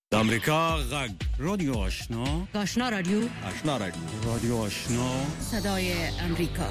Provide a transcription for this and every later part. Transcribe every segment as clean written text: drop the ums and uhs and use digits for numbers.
د امریکا غږ رادیو آشنا رادیو رادیو آشنا صدای امریکا.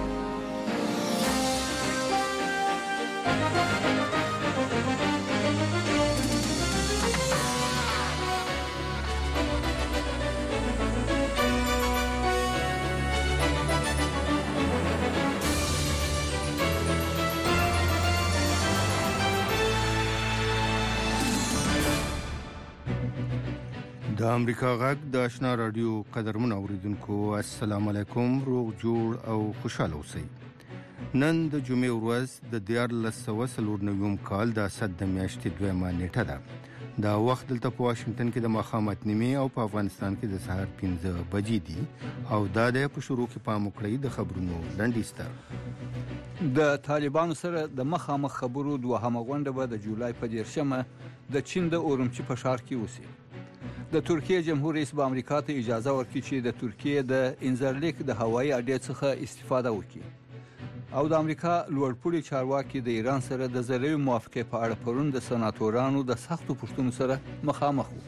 د امریکا غږ د آشنا رادیو قدرمن اوریدونکو السلام علیکم، روغ جوړ او خوشاله اوسئ. نن د جمعې ورځ د 1449 کال د اسد د میاشتې 2 نیټه ده. دا وخت دلته په واشنگټن کې د ماښام 8:30 او په افغانستان کې د سهار 5 بجې دي او دا د په شروع کې پام وکړئ د خبرونو لنډیسته. د طالبانو سره د مخامخ خبرو دوهمه غونډه به د جولای په 10مه د چین د اورمچي په ښار کې وشي. د ترکیه جمهور رئیس به امریکا ته اجازه ورکړي چې د ترکیه د انزرلیک د هوایي اډې څخه استفاده وکړي. او د امریکا لوړپوړي چارواکي د ایران سره د زلوي موافقې په اړه پرون د سناتورانو د سختو پوښتنو سره مخامخ وو.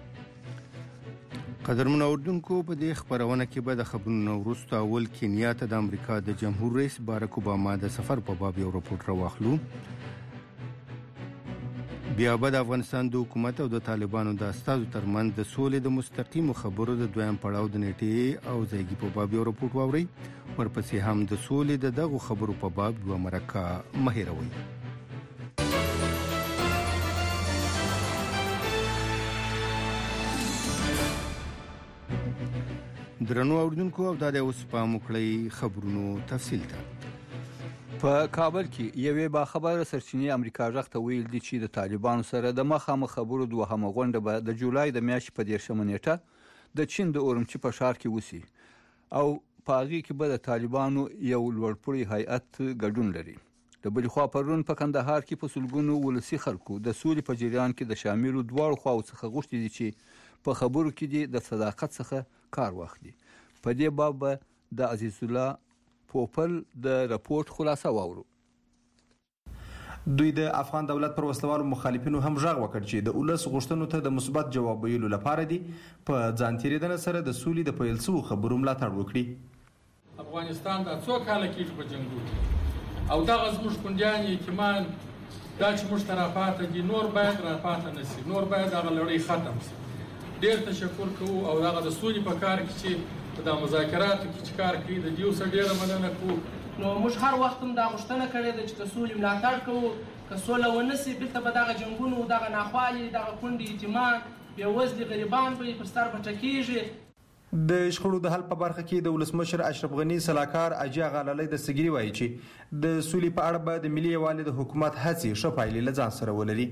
قدرمن اوریدونکو، په دې خبرونه کې به د خبرونو وروسته اول کینیا ته د امریکا د جمهور رئیس باراک اوباما د سفر په باب یو راپور راوخلو. بیا به د افغانستان د حکومت او د طالبانو د استازو ترمنځ د سولې د مستقیمو خبرو د دویم پړاو د نیټې او ځایګي په باب یو راپور واورئ. ورپسې هم د سولې د دغو خبرو په باب یوه مرکه مه هېروئ. درنو اوریدونکو، او دا د اوس پام وکړئ خبرونو تفصیل ته. په کابل کې یوې باخبره سرچینې امریکا غږ ته ویل دي چې د طالبانو سره د مخامخ خبرو دوهمه غونډه به د جولای د میاشتې په 10مه نیټه د چین د اورمچي په ښار کې وشي او په هغې کې به د طالبانو یو لوړپوړی هیئت ګډون لري. د بلې خوا پرون په کندهار کې په سلګونو ولسي خلکو د سولې په جریان کې د شاملو دواړو خواو څخه غوښتي دي چې په خبرو کې دي د صداقت څخه کار واخلي. په دې باب به د عزیز الله پوپل د راپورټ خلاصه واورو. دوی د افغان دولت پر وسلوالو مخالفینو هم غږ وکړ چې د ولس غوښتنو ته د مثبت جواب ویلو لپاره دي په ځان تیریدنه سره د سولې د پیل شوو خبرو ملاتړ وکړي. افغانستان د څو کاله کې په جنګو او دغه زموږ کونډیان یتیمان دا چې موږ ته راپاته دي نور باید راپاته نه شي، نور باید هغه لړۍ ختم شي. ډېر تشکر کوو او هغه د سولې په کار کې چې د مذاکراتو کې چې کار کوي د دیو سره ډېره مننه کوو. نو موږ هر وخت هم دا غوښتنه کړې ده چې د سولې ملاتړ کوو. که سوله ونه شي بېرته به دغه جنګونو دغه ناخوالې دغه کونډې یتیمان بېوزلي غریبان به پر سر پټه کېږي. د شخړو د حل په برخه کې د ولسمشر اشرف غني سلاکار اجي غاللې د سګري وایي چې د سولې په اړه به د ملي یووالي د حکومت هڅې ښه پایلې له ځان سره ولري.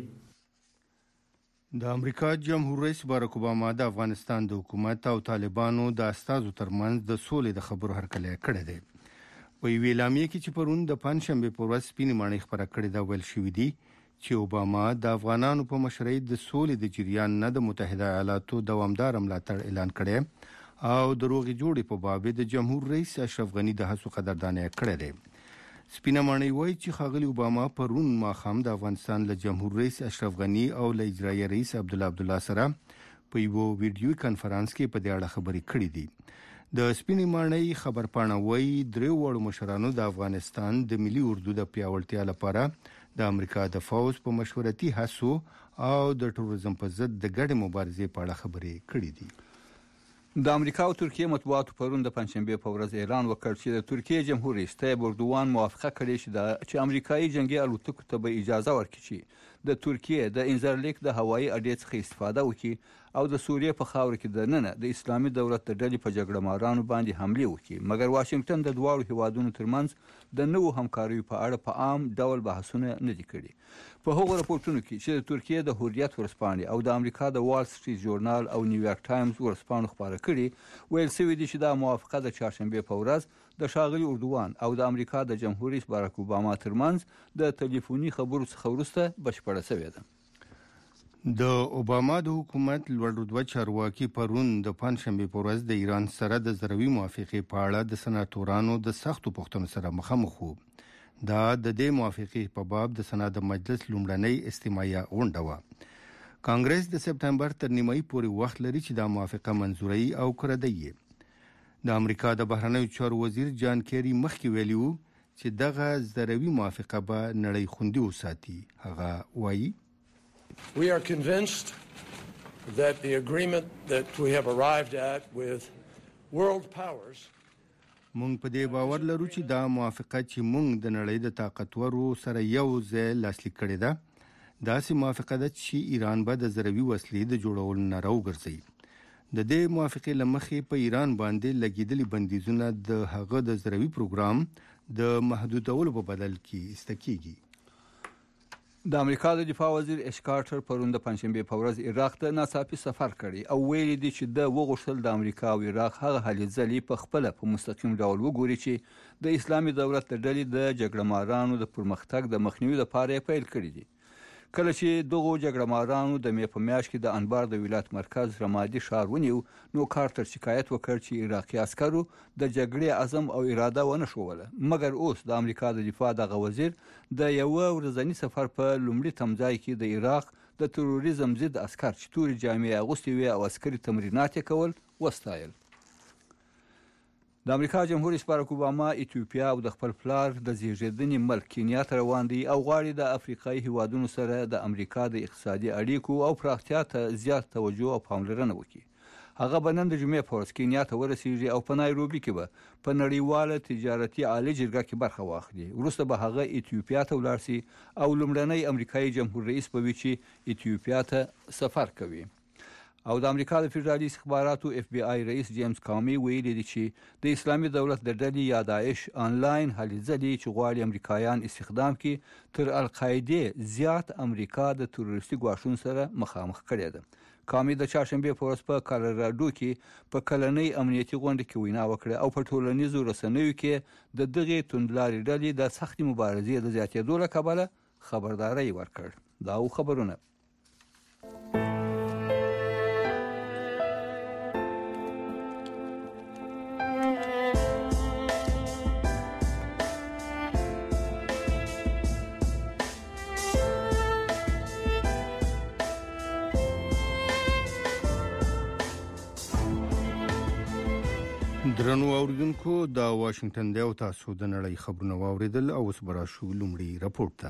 د امریکا جمهور رئیس باراک اوباما د افغانستان د حکومت او طالبانو د استازو ترمنځ د سولې د خبرو هرکلی کړی دی. په یوې اعلامیې کې چې پرون د پنجشنبې په ورځ سپینې ماڼۍ خپره کړې ده ویل شوي دي چې اوباما د افغانانو په مشرۍ د سولې د جریان نه د متحده ایالاتو دوامدار ملاتړ اعلان کړی او د روغې جوړې په باب د جمهور رئیس اشرف غني د هڅو قدرداني کړې ده. سپینه ماڼۍ وایي چې ښاغلي اوباما پرون ماښام د افغانستان له جمهور رئیس اشرف غني او له اجرایي رئیس عبدالله سره په یو ویډیوي کانفرنس کې په دې اړه خبرې کړې دي. د سپینې ماڼۍ خبرپاڼه وایي درې واړو مشرانو د افغانستان د ملي اردو د پیاوړتیا لپاره د امریکا د فوج په مشورتي هڅو او د ټوریزم په ضد د ګډې مبارزې په اړه خبرې کړې دي. د امریکا او ترکیه مطبوعاتو پرون د پنجشنبې په ورځ اعلان وکړ چې د ترکیه جمهور رئیس طیب اردوغان موافقه کړې چې امریکایي جنگي الوتکو ته به اجازه ورکړي چې د ترکیه د انزرلیک د هوایي اډې څخه استفاده وکړي او د سوریې په خاوره کې دننه د اسلامي دولت د ډلې په جګړه مارانو باندې حملې وکړي. مګر واشنگټن د دواړو هیوادونو ترمنځ د نوو همکاریو په اړه په عام ډول بحثونه نه دي کړي. په هغو راپورټونو کې چې د ترکیه د حریت ورځپاڼې او د امریکا د وال سټریټ ژورنال او نیویارک ټایمز ورځپاڼو خپاره کړي ویل شوي دي چې دا موافقه د چهارشنبې په ورځ د ښاغلي اردوغان او د امریکا د جمهور رئیس باراک اوباما ترمنځ د ټلیفوني خبرو څخه وروسته بشپړه شوې ده. د اوباما د حکومت لوړ رتبه چارواکي پرون د پنجشنبې په ورځ د ایران سره د زروي موافقې په اړه د سناتورانو د سختو پوښتنو سره مخامخ وو. دا د دې موافقې په باب د سنا د مجلس لومړنۍ استماعیه غونډه وه. کانګرس د سپټمبر تر نیمایي پورې وخت لري چې دا موافقه منزوري او کړدی. د امریکا د بهرنیو چارو وزیر جان کیری مخکې ویلي وو چې دغه ضروري موافقه به نړۍ خوندي وساتي. هغه وایي We are convinced that the agreement that we have arrived at with world powers مونږ په دې باور لرو چې دا موافقه چې مونږ د نړۍ د طاقتورو سره یو ځای لاسلیک کړې ده داسې موافقه ده چې ایران به د ضروري وسلې د جوړولو نه راوګرځي. د دې موافقې له مخې په ایران باندې لګیدلي بندیزونه د هغه د ضروري پروګرام د محدودولو په بدل کې استکیږي. د امریکا د دفاع وزیر اش کارټر پرون د پنځشنبه په ورځ عراق ته ناڅاپي سفر کړی او ویلي دی چې د وغوښتل د امریکا او عراق هغه هلې ځلې په خپل په مستقیم ډول وګوري چې د اسلامي دولت د ډلې د جګړه مارانو د پرمختګ د مخنیوي لپاره پیل کړی دي. کله چې دغه جګړه مارانو د مې په میاشت کې د انبار د ولایت مرکز رمادي ښار ونیو نو کارټر شکایت وکړ چې عراقي عسکرو د جګړې عزم او اراده ونه ښووله. مګر اوس د امریکا د دفاع دغه وزیر د یو ورځني سفر په لومړي تمځای کې د عراق د تروریزم ضد عسکر چې تورې جامې اغوستې وي او عسکري تمرینات یې کول وستایل. د امریکا جمهور رئیس باراک اوباما ایتیوپیا او د خپل پلار د زیږیدنې ملک کینیا ته روان دی او غواړي د افریقایي هیوادونو سره د امریکا د اقتصادي اړیکو او پراختیا ته زیات توجه او پاملرنه وکړي. هغه به نن د جمعې په ورځ کینیا ته ورسیږي او په نایروبي کې به په نړیواله تجارتي عالي جرګه کې برخه واخلي. وروسته به هغه ایتیوپیا ته ولاړ شي او لومړنی امریکایي جمهور رئیس به وي چې ایتیوپیا ته سفر کوي. او د امریکا د فدرالي استخباراتو اف بی آی رئیس جیمز کامي ویلي دی چې د اسلامي دولت د ډلې یا داعش آنلاین هلې ځلې چې غواړي امریکایان استخدام کړي تر القاعده زیات امریکا د تروریستي ګواښونو سره مخامخ کړي ده. کامي د چهارشنبه په ورځ په کالراډو کې په کلنۍ امنیتي غونډه کې وینا وکړه او په ټولنیزو رسنیو کې د دغه توندلارې ډلې د سختې مبارزې د زیاتېدو له کبله خبرداری ورکړ. دا خبرونه درنو اوریدونکو د واشنگټن دی او تاسو د نړۍ خبرونه واوریدل او اوس براشو لومړی راپورټ ته.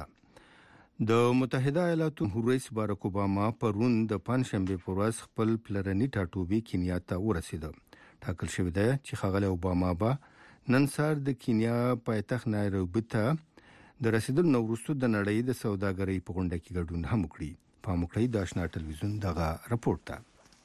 د متحده ایالاتو جمهور رئیس باراک اوباما پرون د پنځشنبه په ورځ خپل پلرني ټاټوبي کینیا ته ورسېد. ټاکل شوی دی چې ښاغلی اوباما به نن سهار د کینیا پایتخت نایروبي ته د رسېدلو نه وروسته د نړۍ د سوداګرۍ په غونډه کې ګډون هم وکړي. پام وکړئ د آشنا ټلویزیون دغه راپورټ ته.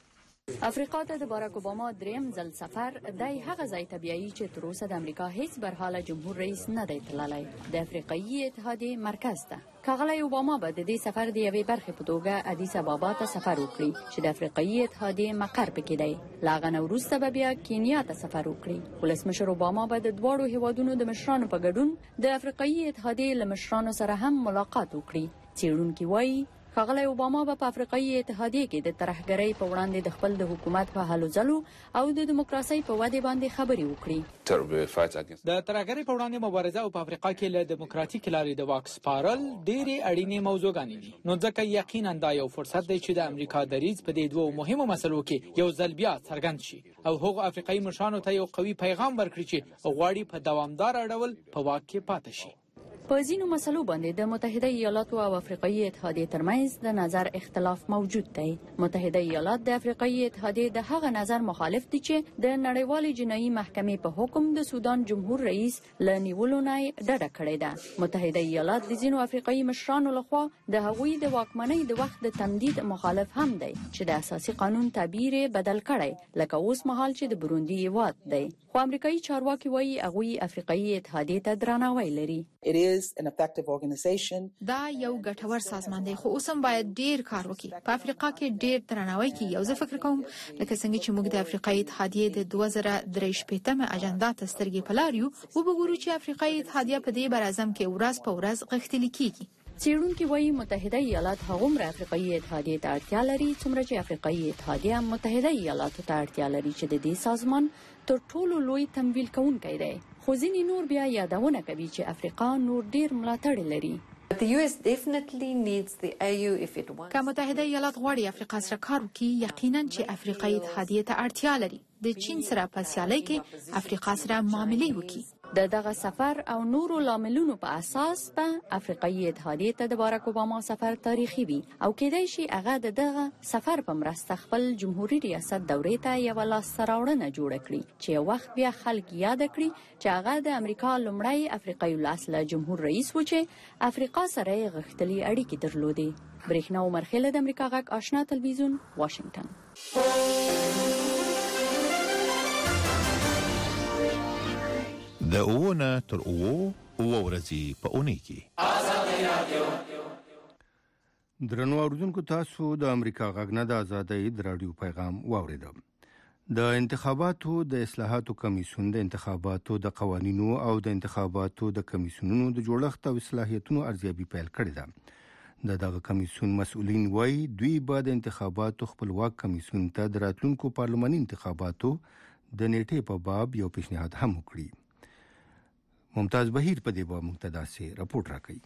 افریقا ته د باراک اوباما دریم ځل سفر د هغه ځای ته بیایي چې تر اوسه د امریکا هیڅ برحاله جمهور رئیس نه دی تللی، د افریقایي اتحادیې مرکز ته. ښاغلی اوباما به د دې سفر د یوې برخې په توګه ادیس ابابا ته سفر وکړي چې د افریقایي اتحادیې مقر پکې دی. له هغه نه وروسته به بیا کینیا ته سفر وکړي. ولسمشر اوباما به د دواړو هیوادونو د مشرانو په ګډون د افریقایي اتحادیې له مشرانو سره هم ملاقات وکړي. څېړونکي وایي ښاغلی اوباما به په افریقایي اتحادیې کې د ترهګرۍ په وړاندې د خپل د حکومت په هلو ځلو او د دیموکراسۍ په ودې باندې خبرې وکړي. د ترهګرۍ په وړاندې مبارزه او په افریقا کې له دیموکراتیک لارې د واک سپارل ډېرې اړینې موضوعګانې دي. نو ځکه یقینا دا یو فرصت دی چې د امریکا دریځ په دې دوو مهمو مسلو کې یو ځل بیا څرګند شي او هغو افریقایي مشرانو ته یو قوي پیغام ورکړي چې غواړي په دوامدار ډول په واک کې پاتې شي. په ځینو مسلو باندې د متحده ایالاتو او افریقایي اتحادیې ترمنځ د نظر اختلاف موجود دی. متحده ایالات د افریقایي اتحادیې د هغه نظر مخالف دي چې د نړیوالې جنایي محکمې په حکم د سودان جمهور رئیس له نیولو نه ډډه کړې ده. متحده ایالات د ځینو افریقایي مشرانو لخوا د هغوی د واکمنۍ د وخت د تمدید مخالف هم دی چې د اساسي قانون تعبیر بدل کړی لکه اوس مهال چې د بروندي هیواد دی. خو امریکایي چارواکي وایي هغوی افریقایي اتحادیې ته درناوی لري. دا یو ګټور سازمان دی خو اوس هم باید ډیر کار وکړي. په افریقا کې ډیر درناوی کیږي او زه فکر کوم لکه څنګه چې موږ د افریقایي اتحادیې د 2023 اجنډا ته سترګې په لار یو وګورو چې افریقایي اتحادیه په دې بر اعظم کې ورځ په ورځ غښتلې کیږي. څېړونکي وایي متحده ایالات هغومره افریقایي اتحادیې ته اړتیا لري څومره چې افریقایي اتحادیه متحده ایالاتو ته اړتیا لري چې د دې سازمان تر ټولو لوی تمویل کوونکی دی. خو ځینې نور بیا یادونه کوي چې افریقا نور ډیر ملاتړ لري. که متحده ایالات غواړي افریقا سره کار وکړي، یقینا چې افریقایي اتحادیې ته اړتیا لري د چین سره په سیالۍ کې افریقا سره معاملې وکړي. دغه سفر او نورو لاملونو په اساس په افریقایي اتحادیې ته د باراک اوباما سفر تاریخي وي او کېدای شي هغه دغه سفر په مرسته خپل جمهوریت ریاست دورې ته یو لاسته راوړنه جوړه کړي چې یو وخت بیا خلک یاد کړي چې هغه د امریکا لومړی افریقایي لاس جمهور رئیس و چې افریقا سره یې غښتلي اړیکې درلودې. برېښنا عمر خیل د امریکا غږ آشنا تلویزیون واشنگټن. د اوونه تر اوو ورځې په اونۍ کې درنو اوریدونکو، تاسو د امریکا غږ نه د آزادۍ د رادیو پیغام واوریدم. د انتخاباتو د اصلاحاتو کمیسیون د انتخاباتو د قوانینو او د انتخاباتو د کمیسیونونو د جوړښت او اصلاحیتونو ارزیابي پیل کړې ده. دغه کمیسیون مسؤلین وایي دوی به د انتخاباتو خپلواک کمیسیون ته د راتلونکو پارلماني انتخاباتو د نیټې په باب یو پیشنهاد هم وکړي. ممتاز بهیر په دې باب مقتداسي راپورټ راکړي.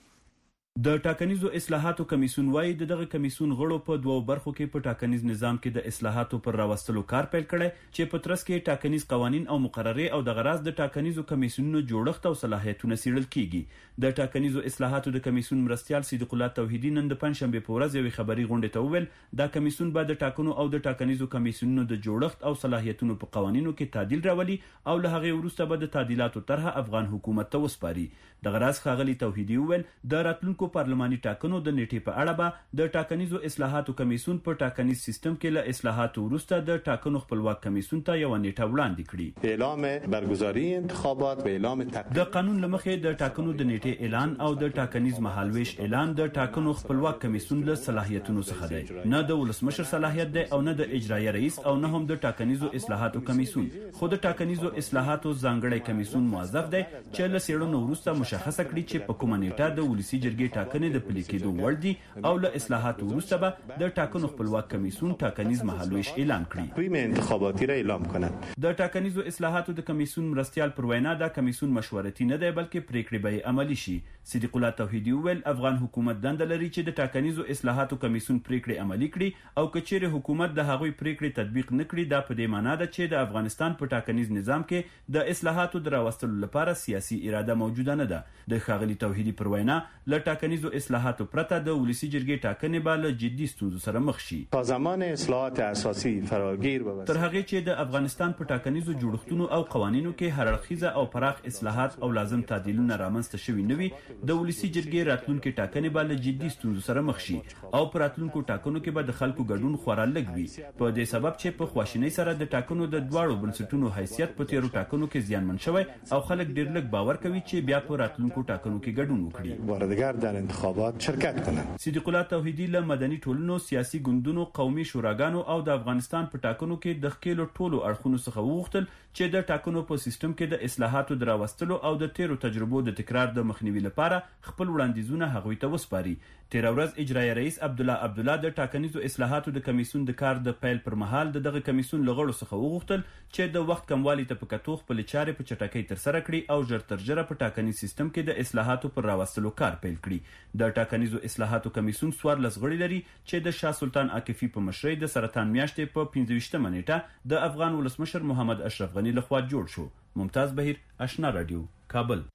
د ټاکنیزو اصلاحاتو کمیسیون وايي دغه کمیسیون غړو په دوو برخو کې په ټاکنیز نظام کې د اصلاحاتو پر راوستلو کار پیل کړي چې په ترڅ کې ټاکنیز قوانين او مقررې او د غراض د ټاکنیزو کمیسیونونو جوړښت او صلاحیتونه څیړل کیږي. د ټاکنیزو اصلاحاتو د کمیسیون مرستيال صدیق الله توحیدی نن د پنځشنبه په ورځ یو خبري غونډه ته وویل دا کمیسیون به د ټاکنو او د ټاکنیزو کمیسیونونو د جوړښت او صلاحیتونو په قوانینو کې تعدیل راولي او له هغه وروسته به د تعدیلاتو طرحه افغان حکومت ته وسپاري. د غراض خاغلی توحیدی وویل د راتلونکو پارلماني ټاکنو د نیټې په اړه به د ټاکنیزو اصلاحاتو کمیسیون په ټاکنیز سیستم کې له اصلاحاتو وروسته د ټاکنو خپلواک کمیسیون ته یو نیټه وړاندې کړي. اعلام برگزاری انتخابات و اعلام د قانون لمخې د ټاکنو د نیټې اعلان او د ټاکنیز مهالويش اعلان د ټاکنو خپلواک کمیسیون له صلاحیتونو څخه دی. نه د ولسمشر صلاحیت دی او نه د اجرایي رئیس او نه هم د ټاکنیزو اصلاحاتو کمیسیون. خو د ټاکنیزو اصلاحاتو ځانګړی کمیسیون موظف دی چې له څېړنو وروسته مشخصه کړي چې په کومه نیټه د ولسی جرګې ټاکنې د پلي کېدو وړ دي او له اصلاحاتو وروسته به د ټاکنو خپلواک کمیسیون ټاکنیز مهالويش اعلان کړي. ټیم انتخاباتی را اعلام کنند. د ټاکنیزو اصلاحاتو د کمیسیون مرستيال پر وینا دا کمیسیون مشورتي نه دی بلکې پریکړې به عملی شي. صدیق الله توحیدی ویل افغان حکومت دنده لري چې د ټاکنیزو اصلاحاتو کمیسیون پریکړې عملی کړي او کچېره حکومت د هغوی پریکړې تطبیق نکړي دا په دې معنی ده چې د افغانستان په ټاکنیز نظام کې د اصلاحاتو د راوستلو لپاره سیاسي اراده موجوده نه ده. د خاغلی توحیدی پر وینا له ټاکنیزو اصلاحاتو پرته د ولسی جرګې ټاکنې به له جدي ستونزو سره مخ شي. تا زمان اصلاحات اساسي فراگیر به تر هغه چې د افغانستان په ټاکنیزو جوړښتونو او قوانینو کې هر اړخیزه او پراخ اصلاحات او لازم تعدیلونه رامنځته شوي نه وي د ولسی جرګې راتلونکو ټاکنې به له جدي ستونزو سره مخ شي او په راتلونکو ټاکنو کې به د خلکو ګډون خورا لږ وي په دې سبب چې په خواشینۍ سره د ټاکنو د دواړو بنسټونو حیثیت په تیرو ټاکنو کې زیانمن شوی او خلک ډیر لږ باور کوي چې بیا په راتلونکو ټاکنو کې ګډون وکړي واردګر در انتخابات شرکت کنند. صدیق الله توحیدی له مدني ټولنو سیاسي ګوندونو قومي شوراګانو او د افغانستان په ټاکنو کې د خپل ټولو اړخونو څخه وغوښتل چې د ټاکنو په سیستم کې د اصلاحاتو د راوستلو او د تیرو تجربو د تکرار د مخنیوي لپاره خپل وړاندیزونه هغوی ته وسپاري. تیر ورځ اجرایي رئیس عبدالله د ټاکنیزو اصلاحاتو د کمیسیون د کار د پیل پر مهال دغه کمیسیون لغړو څخه وغوښتل چې د وخت کموالي ته په کتو خپل چارې په چټکۍ تر سره کړي او ژر تر ژره په ټاکنیز سیستم کې د اصلاحاتو پر راوستلو کار پیل کړي. د ټاکنیزو اصلاحاتو کمیسیون 14 غړي لري چې د شاه سلطان عاکفي په مشرۍ د سرطان میاشتې په 15 نیټه د افغان ولسمشر محمد اشرف غنی لخوا جوړ شو. ممتاز بهیر، آشنا رادیو، کابل.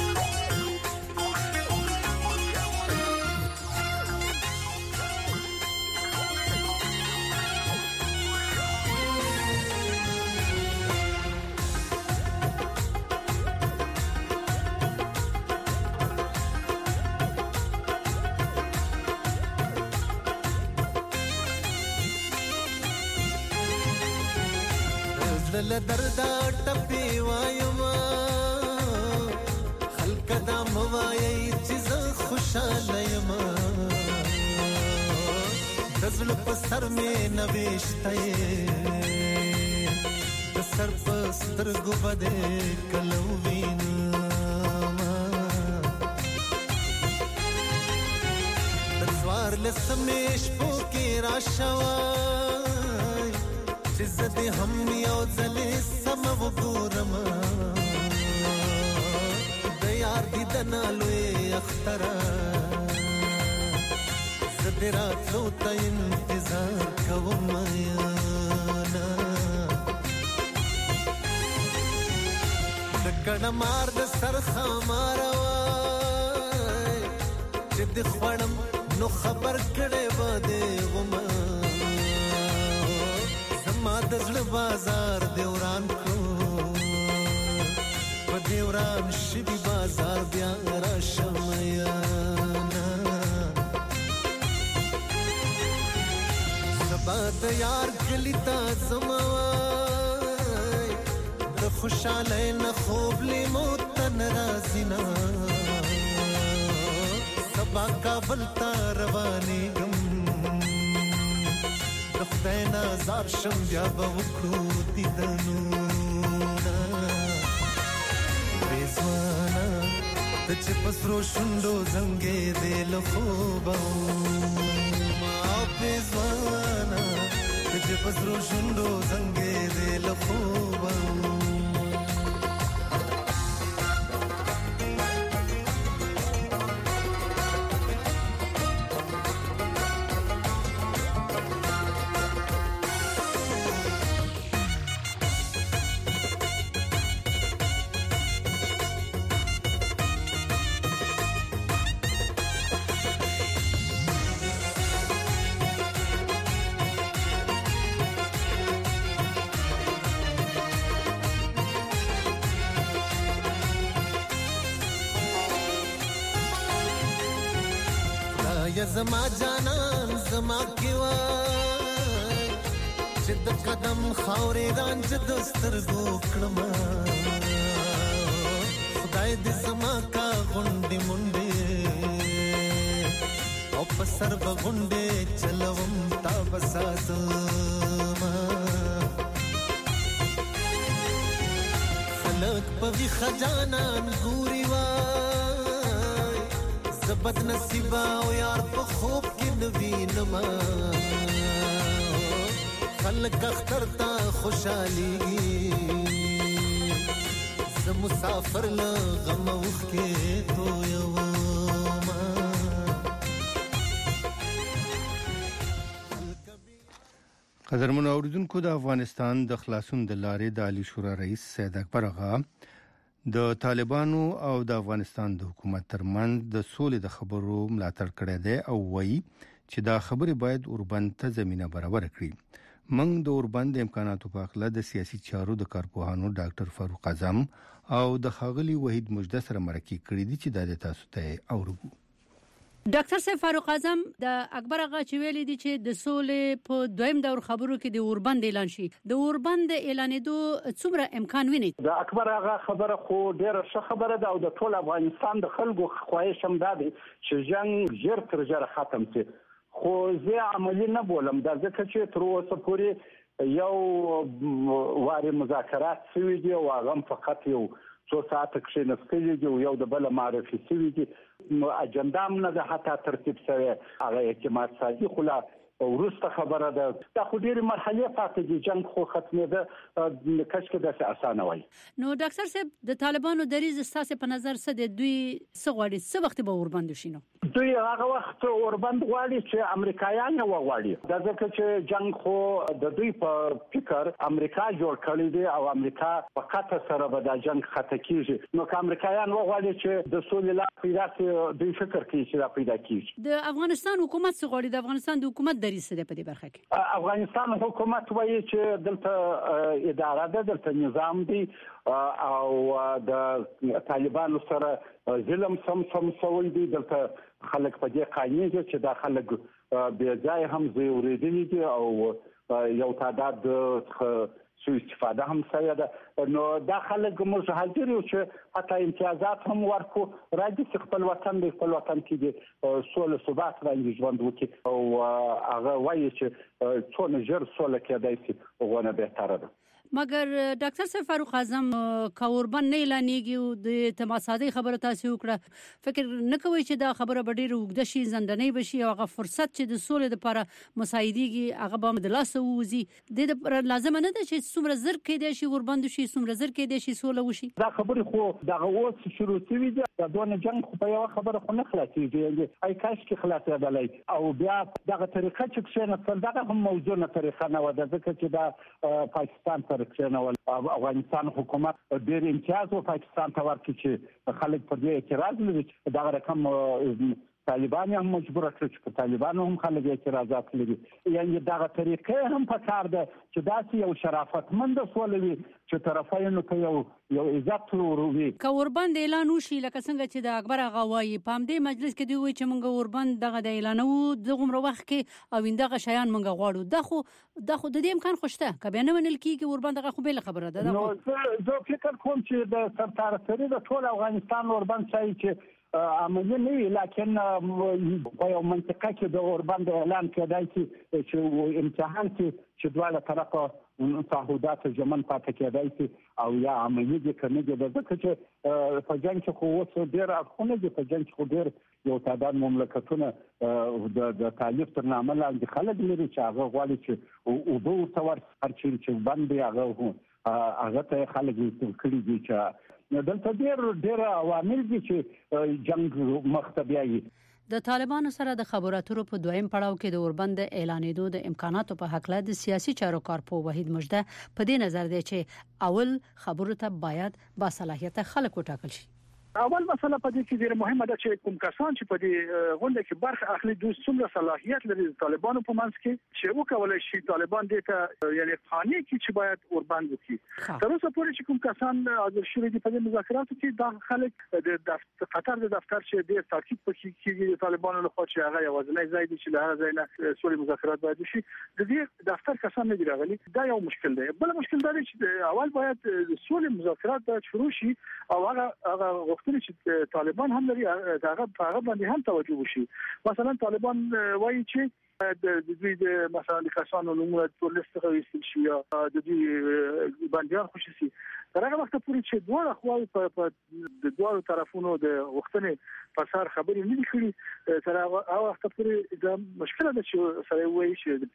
زل دردا ټپي وایم خلک دا موایي چې خوشاله یم د زل په سر مې نوښتای د سر په سترګو باندې کلوین د سوار لسمې شپو کې راشوای زدي هم یو ځلې سم وګورم د یار دي د نالوې اختره سترا تلو ته انتظار کوم یانا دکړه مار د سر خمار وای چې د خوړم نو خبر کړي باندې وما زما د زړه بازار دیوران کو په دیوران شي بازار بیا را شمیانا سبا د یار کلی تا زموای د خوشاله نه خوب لیمو تن رازینا سبا کابل تا رواني غم د خدای نازار شم بیا به وکړو دیدنو بېزوانا ته چې پسرو شونډو زنګې دې له خوبه ما بېزوانا ته چې پسرو شونډو زنګې دې له خوبه یا زما جانان زما کیوا چې د قدم خاورې رانج د سترګو کړم خدای دې زما کا غونډې منډې او په سر به غونډې چلوم تا بساتما خلک په ویښه جانان ګوري بد نصیبا او یار په خوب کې نوینما خلک اختر ته خوشالي زه مسافر له غم اوخ کې تو یوما قدرمن اوریدونکو د افغانستان د خلاصون د لارې د عالی شورا رئیس سید اکبر آغا د طالبانو او د افغانستان د حکومت ترمنځ د سولې د خبرو ملاتړ کړی دی او وایي چې دا خبرې باید اوربند ته زمينه برابر کړي. موږ د اوربند د امکاناتو په اړه د سیاسي چارو د کارپوهانو ډاکټر فاروق اعظم او د ښاغلي وحید مجده سره مرکه کړې دي چې د تاسو ته اورو. ډاکټر صاحب فاروق اعظم د اکبر آغا چې ویلي دي چې د سولې په دویم دور خبرو کې د اوربند اعلان شي د اوربند اعلانېدو څومره امکان ویني؟ د اکبر آغا خبره خو ډېره ښه خبره ده او د ټول افغانستان د خلکو خواهش هم دا دی چې جنگ ژر تر ژره ختم شي خو زه عملي نه بولم دا ځکه چې تر اوسه پورې یو واري مذاکرات شوي دي او هغه فقط یو څو ساعته کښېنستلي دي او یو د بله معرفي شوي دي اجنډا هم نه ده حتی ترتیب شوی هغه اعتماد سازي خو لا وروسته خبره ده دا خو ډېرې مرحلې پاتې دي جنګ خو ختمېده کشکې داسې اسانه وای. نو ډاکټر صاحب د طالبانو دریځ ستاسو په نظر څه دی دوی څه غواړي څه وخت به اوربند وشي؟ نو دوی هغه وخت اوربند غواړي چې امریکایان یې وغواړي دا ځکه چې جنګ خو د دوی په فکر امریکا جوړ کړی دی او امریکا په قطع سره به دا جنګ ختم کیږي نو که امریکایان وغواړي چې د سولې لار پیدا کړي دوی فکر کوي چې دا پیدا کیږي. د افغانستان حکومت څه غواړي؟ د افغانستان د حکومت دریځ څه دی په دې برخه کې؟ افغانستان حکومت وایي چې دلته اداره ده دلته نظام دی او د طالبانو سره ظلم سم سوی دی دلته خلک په دې قانوني چې دا خلک بې ځای هم زیورېدلي دي او یو تعداد سوء استفاده هم شوې ده نو دا خلک موږ حاضر یو چې حتی امتیازات هم ورکو راځي چې خپل وطن دی خپل وطن کې د سوله ثبات باندې ژوند وکړي او هغه وایي چې څونه ژر سوله کېدای شي غوونه بهتره ده. مګر ډاکټر صاحب فاروق اعظم کاوربند نه اعلانېږي او د تماسادي خبره تاسو وکړه فکر نه کوي چې دا خبره به ډیره اوږده شي زندنۍ بشي او هغه فرصت چې د سولې لپاره مساعدېږي هغه به د لاسه ووځي د لازمه نه ده چې څومره زر کېدای شي اوربند شي څومره زر کېدای شي سوله وشي دا خبره خو دغه اوس شروع شوې ده دونه جنگ خو په یو خبره خو نه خلاصېږي ای کاش کې خلاصېدلی او بیا دغه طریقه چې کښېنستل دغه هم موضوعه طریقه نه وه ځکه چې دا پاکستان سره کښېنول افغانستان حکومت ډېر امتیاز و پاکستان ته ورکړي چې خلک پر دې اعتراض لري دغه رقم طالبان هم مجبور کړ چې په طالبانو هم خلک اعتراضات لري یعنی دغه طریقې هم په کار ده چې داسې یو شرافتمند سوله وي چې طرفینو ته یو عزت وروي که اوربند اعلان وشي لکه څنګه چې د اکبر هغه وایي په همدې مجلس کې دی وایي چې موږ اوربند دغه د اعلانوو دغومره وخت کې او دغه شیان موږ غواړو دا خو د دې امکان خو شته که بیا نه منل کېږي اوربند هغه خو بېله خبره ده نو زه فکر کوم چې د سرتاسري د ټول افغانستان اوربند ښایي چې عملي نه وي لکن په یو منطقه کې د اوربند اعلان کېدای شي چې امتحان کې چې دواړه طرفه تعهدات ژمن پاتې کېدای شي او یا عملي دي که نه دي ځکه چې په جنګ کې خو اوس ډېر اړخونه دي په جنګ کې خو ډېر یو تعداد مملکتونه د تالیف تر نامه لاندې خلک لري چې هغه غواړي چې اوبه ورته ورکړي چې بند دی هغه ته خلک کړي دي چې دلته ډېر عوامل دي چې جنگ مخته بیایي د طالبانو سره د خبرو اترو په دویم پړاو کې د اوربند اعلانېدو د امکاناتو په حق له د سیاسي چارو کارپو وحید مجده په دې نظر دی چې اول خبرو ته باید با صلاحیت خلک وټاکل شي اول مسله په دې کې ډېر مهمه ده چې کوم کسان چې په دې غونډه کې برخه اخلي دوی څومره صلاحیت لري د طالبانو په منځ کې چې وکولای شي طالبان دې ته یعنی قانوني کې چې باید اوربند وکړي تر اوسه پورې چې کوم کسان حاضر شوي دي په دې مذاکراتو کې دا خلک د قطر د دفتر چې ډېر تاکید پکې کېږي د طالبانو لخوا چې هغه یوازینی ځای دی چې له هغه ځای نه سولې مذاکرات باید وشي د دې دفتر کسان نه دي راغلي دا یو مشکل دی بل مشکل دا دی چې اول باید سولې مذاکرات باید شروع شي او هغه چې طالبان هم لري هغه باندې هم توجه وشي مثلا طالبان وایي چې د دوی د مثلا د کسانو نومونه په لیست کې ویل شي یا د دوی باندې خوشي شي تر هغه وخت پورې چې دوه خواوې په د دوه طرفونو د وختنې په سر خبرې نه کړي تر هغه وخت پورې د مشکله ده چې سره وایي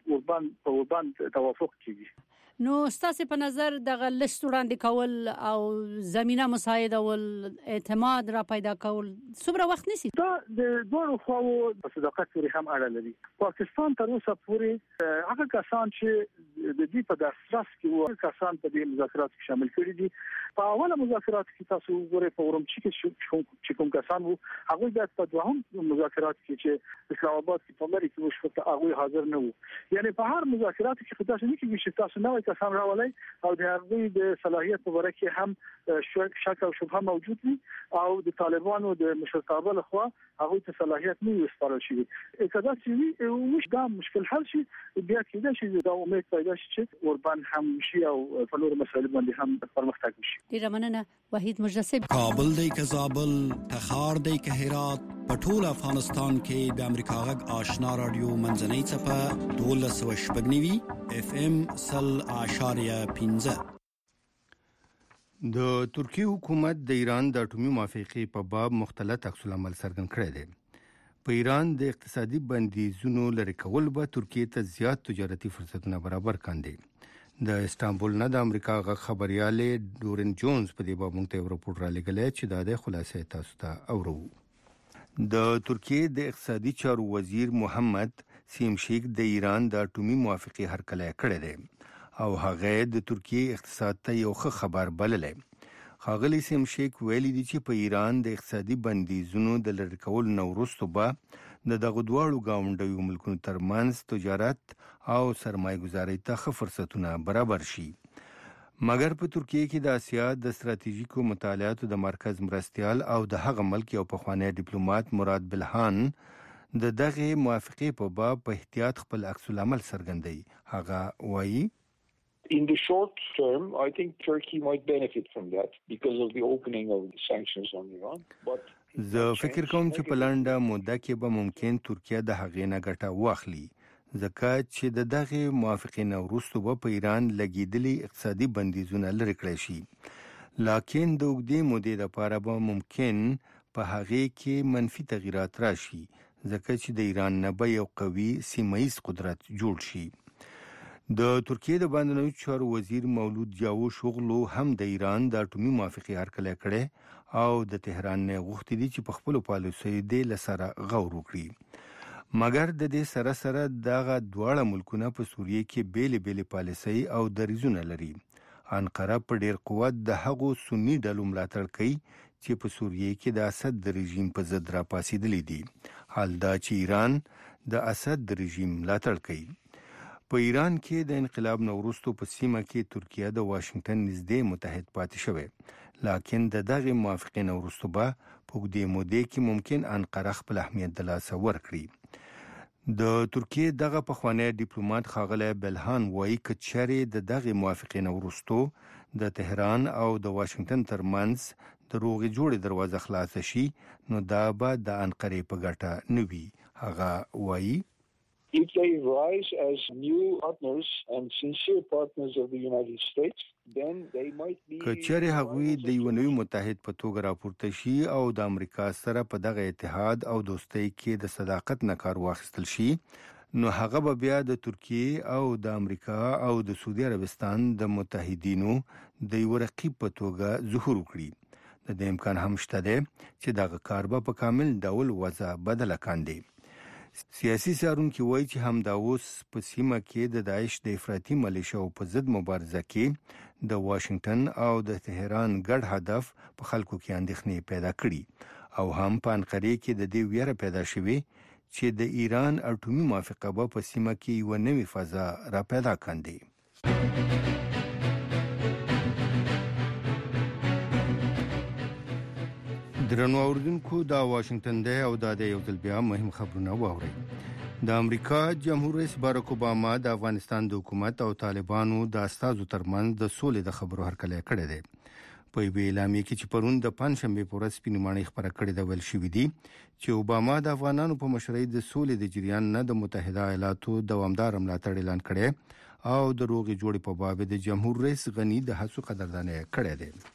چې اوربند توافق کیږي نو ستاسو په نظر دغه لیست وړاندې کول او زمينه مساعدول اعتماد را پیدا کول څومره وخت نیسي دا د دوه خواو په صداقت پورې هم اړه لري پاکستان تر اوسه پورې هغه کسان چې د دې په دسترس کې وو کسان په دې مذاکراتو کې شامل کړي دي په اوله مذاکرات کې تاسو وګورئ په اورمچي کې چې کوم کسان وو هغه د په دوهم مذاکرات کې چې اسلام آباد کې په لري کې وشو هغه حاضر نه وو یعنی په هر مذاکرات کې خدای شي چې تاسو نه کسان راولي او د هغوی د صلاحیت په اړه کې هم شک او شبهه موجود دي او د طالبانو د مشرتابه لخوا هغوی ته صلاحیت نه وسپارل شي کدا چې وش دا مشکل حل شي بیا کېدای شي دا امید پیدا شي چې اوربند هم شي او په نور مسایل باندې هم پرمختګ وشي ډیره مننه وحید مجدد کابل دی که زابل تخار دی که هرات په ټول افغانستان کې د امریکا غږ آشنا رادیو منځنۍ څپه 1290 اف ام 0.15 د ترکیه حکومت د ایران د اټومي موافقې په باب مختلف عکس العمل څرګند کړی دی په ایران د اقتصادي بندیزونو لرې کول به ترکیه ته زیات تجارتي فرصتونه برابر کاندي د استانبول نه د امریکا غږ خبريالې ډورن جونز په دې باب موږ ته راپور را لګلې چې دا د خلاصې تاسو ته اورو د ترکیه د اقتصادي چارو وزیر محمد سیمشیک د ایران د اټومي موافقې هرکلی کړی دی او هغه د ترکیه اقتصاد ته یو ښه خبر بللی ښاغلی سیمشیک ویلي دي چې په ایران د اقتصادي بندیزونو د لرې کولو نه وروسته به د دغه دواړو ګاونډیو ملکونو ترمنځ تجارت او سرمایه ګزارۍ ته ښه فرصتونه برابر شي مګر په ترکیه کې د آسیا د ستراتیژیکو مطالعاتو د مرکز مرستیال او د هغه ملک یو پخوانی ډیپلوماټ مراد بلهان د دغه موافقې په باب په احتیاط خپل عکس العمل څرګندوي هغه وایي In the short term, I think Turkey might benefit from that because of the opening of the sanctions on Iran. زه فکر کوم چې په لنډه موده کې به ممکن ترکیه د هغې نه ګټه واخلي ځکه چې د دغه موافقې نه وروسته به په ایران لګیدلي اقتصادي بندیزونه لرې کړی شي، لکن د اوږدې مودې لپاره به ممکن په هغې کې منفي تغییرات راشي، ځکه چې د ایران نه به یو قوي سیمه‌ییز قدرت جوړ شي. د ترکیې د بهرنیو چارو وزیر مولود جاوش اوغلو هم د ایران د اټومي موافقې هرکلی کړی او د تهران نه غوښتي دي چې په خپلو پالیسیو دې له سره غور وکړي، مګر د دې سره سره دغه دواړه ملکونه په سوریې کې بیلې بیلې پالیسۍ او دریځونه لري. انقره په ډیر قوت د هغو سني ډلو ملاتړ کوي چې په سوریې کې د اسد د رژیم په ضد راپاڅېدلي دي، حال دا چې ایران د اسد د رژیم ملاتړ کوي. په ایران کې د انقلاب نه وروسته په سیمه کې ترکیه د واشنگټن نږدې متحد پاتې شوی، لکن د دغه موافقې نه وروسته به په اوږدې مودې کې ممکن انقره خپل اهمیت د لاسه ورکړي. د ترکیې دغه پخوانی ډیپلوماټ ښاغلی بلهان وایي که چېرې د دغې موافقې نه وروسته د تهران او د واشنګټن ترمنځ د روغې جوړې دروازه خلاصه شي نو دا به د انقرې په ګټه نه وي. هغه وایي If they rise as new partners and sincere partners of the United States, then they might be... که چېرې هغوی د یو نوي متحد په توګه راپورته شي او د امریکا سره په دغه اتحاد او دوستۍ کې د صداقت نه کار واخیستل شي، نو هغه به بیا د ترکیې او د امریکا او د سعودي عربستان د متحدینو د یو رقیب په توګه ظهور وکړي. د دې امکان هم شته دی چې دغه کار به په کامل ډول وضع بدله کاندي. سیاسي څارونکي وایي چې همدا اوس په سیمه کې د داعش د افراطي ملیشیاو په ضد مبارزه کې د واشنګټن او د تهران ګډ هدف په خلکو کې اندېښنې پیدا کړي او هم په انقرې کې د دې ویره پیدا شوې چې د ایران اټومي موافقه به په سیمه کې یوه نوې فضا را پیدا کاندي. درنو اوریدونکو دا واشنگټن دی او دا د یو ځل بیا مهم خبرونه واورئ. د امریکا جمهور رئیس باراک اوباما د افغانستان د حکومت او طالبانو د استازو ترمنځ د سولې د خبرو هرکلی کړی دی. په یوې اعلامیې کې چې پرون د پنجشنبې په ورځ سپینې ماڼۍ خپره کړې ده ویل شوي دي چې اوباما د افغانانو په مشرۍ د سولې د جریان نه د متحده ایالاتو دوامدار ملاتړ اعلان کړی او د روغې جوړې په باب د جمهور رئیس غني د هڅو قدرداني کړې ده.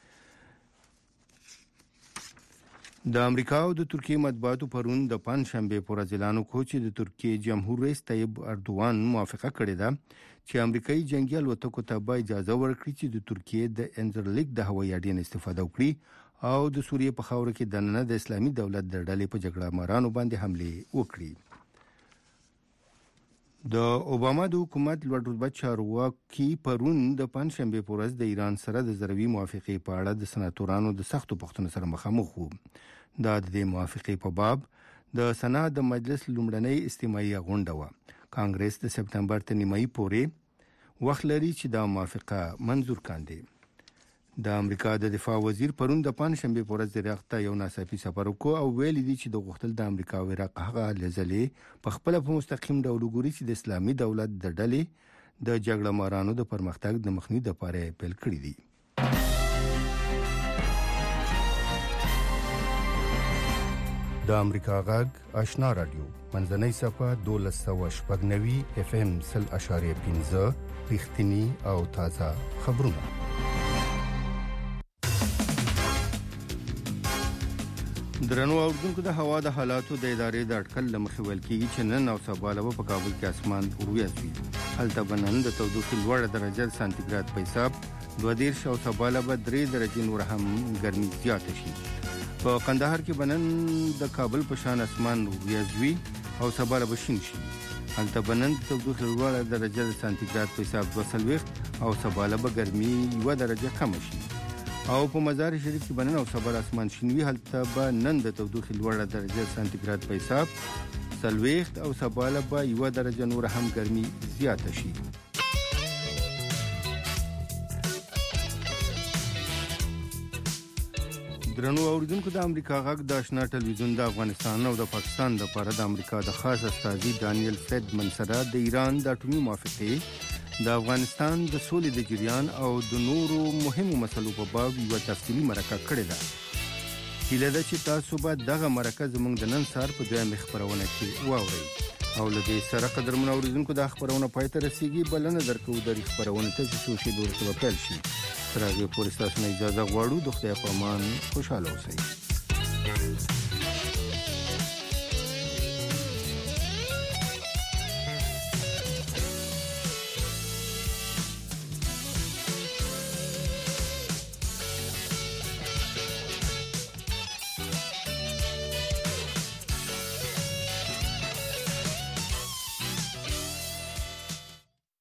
د امریکا او د ترکیې مطبوعاتو پرون د پنجشنبې په ورځ اعلان وکړ چې د ترکیې جمهور رئیس طیب اردوغان موافقه کړې ده چې امریکایي جنگي الوتکو ته به اجازه ورکړي چې د ترکیې د انزرلیک د هوایي اډې نه استفاده وکړي او د سوریې په خاوره کې دننه د اسلامي دولت د ډلې په جګړه مارانو باندې حملې وکړي. د اوباما د حکومت لوړ رتبه چارواکي پرون د پنجشنبې په ورځ د ایران سره د ضروي موافقې په اړه د سناتورانو د سختو پوښتنو سره مخامخ وو. دا د دې موافقې په باب د سنا د مجلس لومړنۍ استماعي غونډه وه. کانګرس د سپتمبر تر نیمایي پورې وخت لري چې دا موافقه منظور کاندي. د امریکا د دفاع وزیر پرون د پنجشنبې په ورځ عراق ته یو ناڅاپي سفر وکړ او ویلي دي چې د غوښتل د امریکا او عراق هغه لزلې په خپله په مستقیم ډول وګوري چې د اسلامي دولت د ډلې د جګړه مارانو د پرمختګ د مخنیوي لپاره پیل کړي دي. د امریکا غږ آشنا رادیو منځنۍ صفه 1290 FM 0.5 رښتینی او تازه خبرونه. درنو اوردونکو د هوا د حالاتو د ادارې د اټکل لمخې ویل کېږي چې نن او سبا به په کابل کې اسمان وریځ وي. هلته به نن د تودوخې لوړه درجه سانتیګراد په حساب 22 او سبا به 3 درجې نور هم ګرمي زیاته شي. په قندهار کې بنن د کابل په شان اسمان وریځ وي او سبا به شین شي. هلته بنن د تودوخې لوړه درجه سانتیګراد په حساب 22 او سبا به ګرمي 1 درجه کم شي. او په مزار شریف کې بنن او سبا اسمان شین وي. هلته به نن د تودوخې لوړه درجه سانتیګراد په حساب 23 او سبا به 1 درجه نور هم ګرمي زیاته شي. درنو اوریدونکو د امریکا غږ د آشنا ټلویزیون د افغانستان او د پاکستان لپاره د امریکا د خاص استازي ډانیل فریډمن سره د ایران د اټومي موافقې د افغانستان د سولې د جریان او د نورو مهمو مسلو په باب یو تفصیلي مرکه کړې ده. هیله ده چې تاسو به دغه مرکه زموږ د نن سهار په دویمه خبرونه کې واورئ. او لدې سره قدرمن اوریدونکو د خبرونه پای ته رسیدي بلنه درکو د خبرونه ته چې شي دوه پیل شي تر هغه پورې تاسو نه اجازه غواړو د خدای په امان خوشاله اوسئ